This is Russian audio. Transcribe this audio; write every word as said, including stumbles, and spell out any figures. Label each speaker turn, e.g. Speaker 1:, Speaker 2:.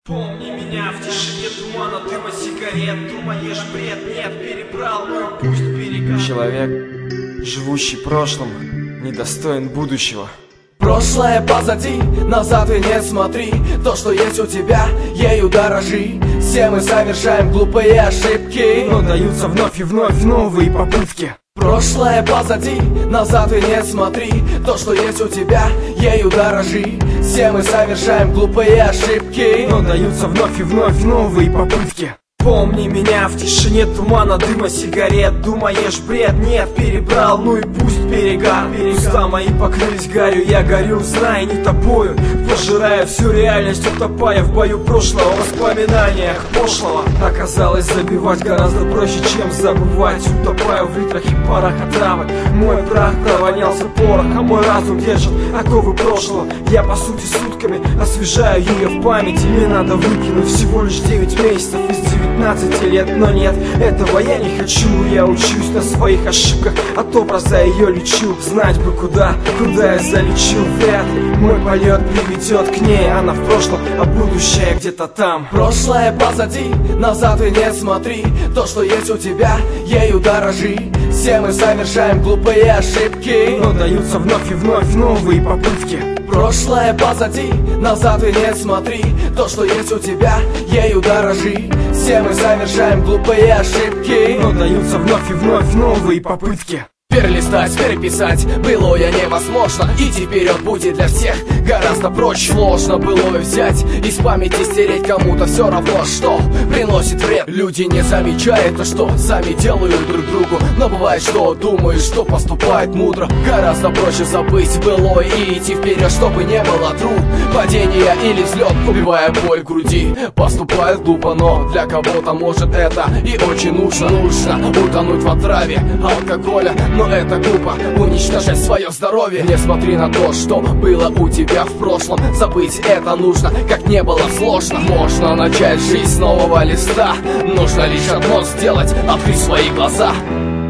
Speaker 1: Помни меня в тишине тумана, дыма сигарет. Думаешь, бред? Нет, перебрал, ну и пусть берега.
Speaker 2: Человек, живущий прошлым, недостоин будущего.
Speaker 3: Прошлое позади, назад и не смотри. То, что есть у тебя, ею дорожи. Все мы совершаем глупые ошибки,
Speaker 2: но даются вновь и вновь новые попытки.
Speaker 3: Прошлое позади, назад и не смотри. То, что есть у тебя, ею дорожи. Все мы совершаем глупые ошибки,
Speaker 2: но даются вновь и вновь новые попытки.
Speaker 1: Помни меня в тишине тумана, дыма сигарет. Думаешь, бред? Нет, перебрал, ну и пусть берега. Уста мои покрылись гарью, я горю, зная не тобою, пожирая всю реальность, утопая в бою прошлого, в воспоминаниях прошлого. Оказалось, забивать гораздо проще, чем забывать. Утопаю в литрах и парах отравок. Мой прах провонялся порох, а мой разум держит оковы прошлого. Я по сути сутками освежаю ее в памяти. Мне надо выкинуть всего лишь девять месяцев из девятнадцати лет, но нет, этого я не хочу. Я учусь на своих ошибках, от образа ее лечу. Знать бы куда, куда я залечу. Вряд ли мой полет приведет к ней. Она в прошлом, а будущее где-то там.
Speaker 3: Прошлое позади, назад и не смотри. То, что есть у тебя, ею дорожи. Все мы совершаем глупые ошибки,
Speaker 2: но даются вновь и вновь новые попытки.
Speaker 3: Прошлое позади, назад и не смотри. То, что есть у тебя, ею дорожи. Все мы совершаем глупые ошибки,
Speaker 2: но даются вновь и вновь новые попытки.
Speaker 3: Перелистать, переписать былое невозможно, и теперь он будет для всех гораздо проще. Сложно былое взять, из памяти стереть, кому-то все равно, что приносит вред. Люди не замечают то, что сами делают друг другу. Но бывает, что думаешь, что поступает мудро. Гораздо проще забыть былое и идти вперед, чтобы не было тру падения или взлет, убивая боль в груди. Поступает глупо, но для кого-то может это и очень нужно. Нужно утонуть в отраве алкоголя, но это глупо уничтожать свое здоровье. Не смотри на то, что было у тебя в прошлом. Забыть это нужно, как не было сложно. Можно начать жизнь с нового листа. Нужно лишь одно сделать, открыть свои глаза.